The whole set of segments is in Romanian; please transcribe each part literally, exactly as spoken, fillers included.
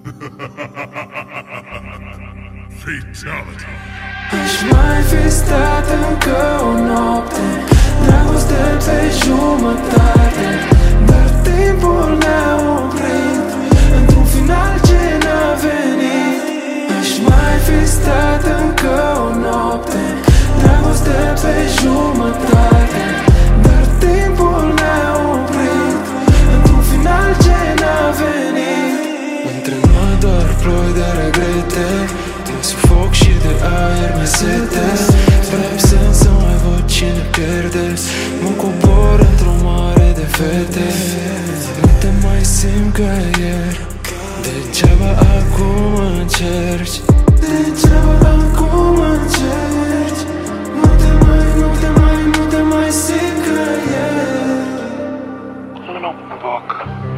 Fatality. Aș mai fi stat încă o noapte, dragoste pe jumătate, dar timpul ne-a oprit într-un final ce n-a venit. Aș mai fi stat încă o noapte, dragoste pe jumătate, dar timpul ne-a oprit într-un final ce n-a venit. Între-mă doar ploi de regrete, din sufoc și de aer mi-e sete. Spre absență mai văd cine pierde, mă cobor într-o mare de fete. Nu te mai simt ca ieri, degeaba acum încerci, degeaba acum încerci. Nu te mai, nu te mai, nu te mai simt ca ieri. I'm an open book.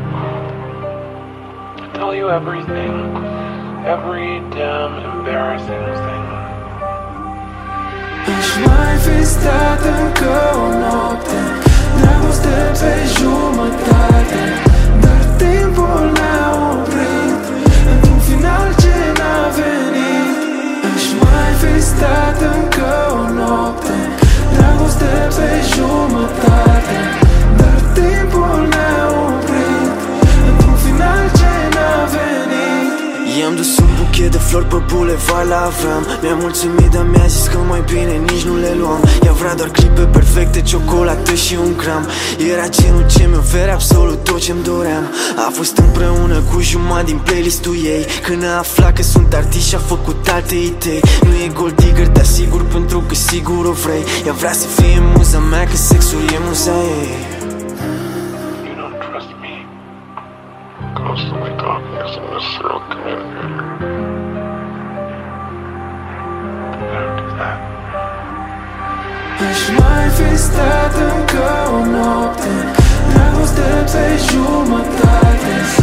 I tell you everything, every damn embarrassing thing. Aș mai fi stat încă o noapte, dragoste pe jumătate, dar timpul ne-a oprit într-un final ce n-a venit. Aș mai fi stat încă o noapte, dragoste pe jumătate, dar timpul ne-a oprit într-un final ce n-a venit. I-am dus un buchet de flori pe bulevard la Avram. Mi-am mulțumit, dar mi-a zis că mai bine nici nu le luam. Ea vrea doar clipe perfecte, ciocolată și un gram. Era genul ce mi oferea absolut tot ce-mi doream. A fost împreună cu jumătate din playlistul ei. Când a aflat că sunt artist și-a făcut alte idei. Nu e gold digger, dar sigur, pentru că sigur o vrei. Ea vrea să fie muza mea, că sexul e muza ei. You don't trust me. Constantly talking isn't necessarily communicating. Don't do that. Aș mai fi stat încă o noapte, dragoste pe jumătate,